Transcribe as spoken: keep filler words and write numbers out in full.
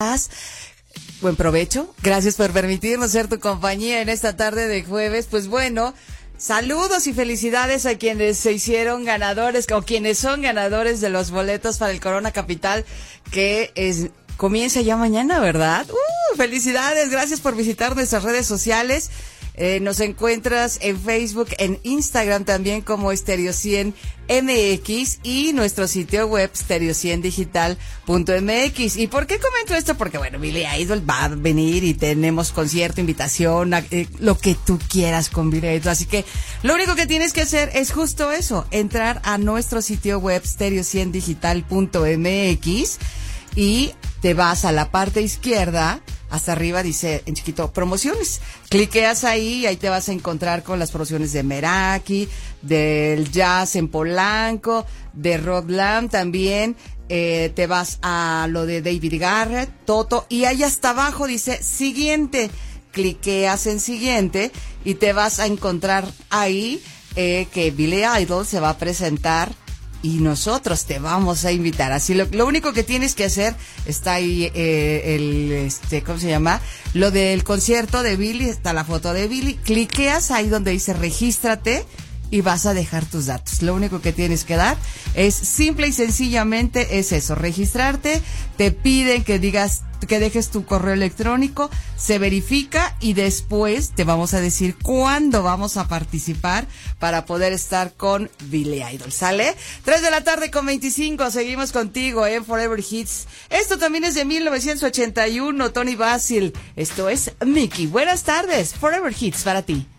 estás? Buen provecho. Gracias por permitirnos ser tu compañía en esta tarde de jueves. Pues bueno, saludos y felicidades a quienes se hicieron ganadores o quienes son ganadores de los boletos para el Corona Capital, que es, comienza ya mañana, ¿verdad? ¡Uh! Felicidades, gracias por visitar nuestras redes sociales. Eh, nos encuentras en Facebook, en Instagram también como Stereo cien M X y nuestro sitio web stereo cien digital punto m x. ¿Y por qué comento esto? Porque bueno, Billy Idol va a venir y tenemos concierto, invitación, eh, lo que tú quieras con Billy Idol. Así que lo único que tienes que hacer es justo eso, entrar a nuestro sitio web stereo cien digital punto m x y te vas a la parte izquierda. Hasta arriba dice en chiquito promociones. Cliqueas ahí y ahí te vas a encontrar con las promociones de Meraki, del jazz en Polanco, de Rockland también. Eh, te vas a lo de David Garrett, Toto, y ahí hasta abajo dice siguiente. Cliqueas en siguiente y te vas a encontrar ahí eh, que Billy Idol se va a presentar. Y nosotros te vamos a invitar. Así lo, lo único que tienes que hacer, está ahí eh, el, este, ¿cómo se llama? Lo del concierto de Billy, está la foto de Billy. Cliqueas ahí donde dice regístrate y vas a dejar tus datos. Lo único que tienes que dar es simple y sencillamente es eso, registrarte. Te piden que digas, que dejes tu correo electrónico, se verifica y después te vamos a decir cuándo vamos a participar para poder estar con Billy Idol. ¿Sale? tres de la tarde con veinticinco, seguimos contigo en Forever Hits. Esto también es de mil novecientos ochenta y uno, Tony Basil. Esto es Mickey. Buenas tardes, Forever Hits para ti.